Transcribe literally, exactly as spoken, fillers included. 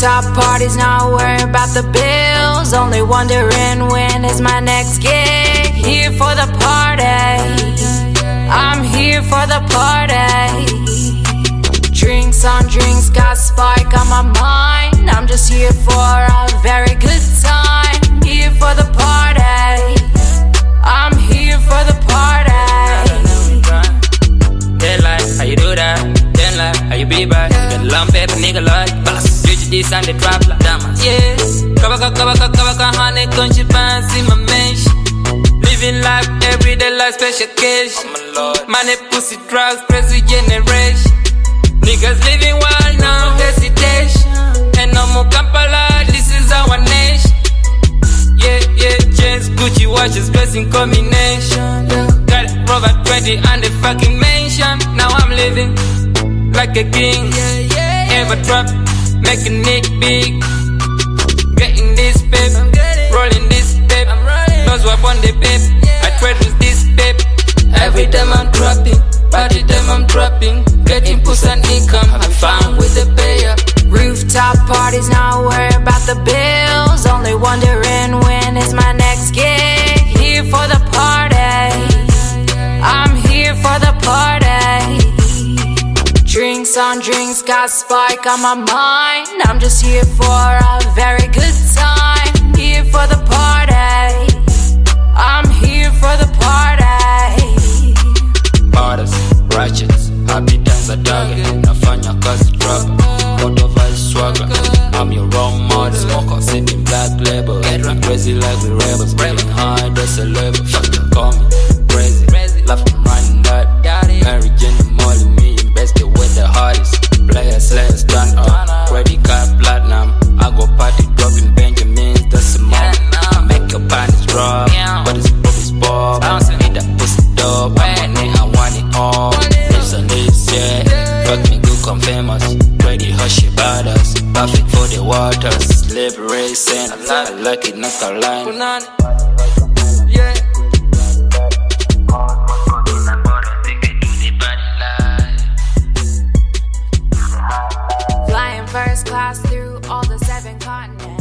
Rooftop parties, not worried about the bills. Only wondering when is my next gig. Here for the party, I'm here for the party. Drinks on drinks, got spike on my mind. I'm just here for a very good time. Here for the party, I'm here for the party. Then like, how you do that? Then like, how you be back? The lump paper nigga like boss. Switch this and the trap like damas. Yeah, kabaka kabaka kabaka honey, country pants in my mansion. Living life every day like special occasion. Money, pussy, drugs, crazy generation. Niggas living wild, no hesitation. And no more Kampala, this is our nation. Yeah, yeah, chains, Gucci watches, blessing combination. Got it, Rover twenty and the fucking mansion. Now I'm living like a king. Ever trap, making it big. Getting this paper, rolling this paper. Knows what on the paper. I trade with this paper. Every time I'm trapping, party time I'm trapping. Getting pussy and income, I'm fine with the payer. Rooftop parties, not worried about the bills. Only wondering when is my next gig. Here for the party, I'm here for the party. Drinks on drinks, got spike on my mind. I'm just here for a very good time. Here for the party, I'm here for the party. Borders, ratchets, happy times are target. Nafanya kazi trapper, out of ice swagger. I'm your role model, smoker, sitting black label. Getting crazy like we rebels, breaking high, that's a level. Fuck, call me crazy, laughing running that. Mary Jane, Molly, me, invested with the hardest. Player, slayer, stand up, credit card, platinum. I go party, dropping Benjamins, that's a moment. I make your panties drop, but it's Bobby's Bob. Need that pussy dope, I'm money, I want it all. Lips and lips, yeah. Fuck me good, come famous. Ready, hush about us. Perfect for the waters. Liberation, I like it, North Carolina. Yeah. Flying first class through all the seven continents.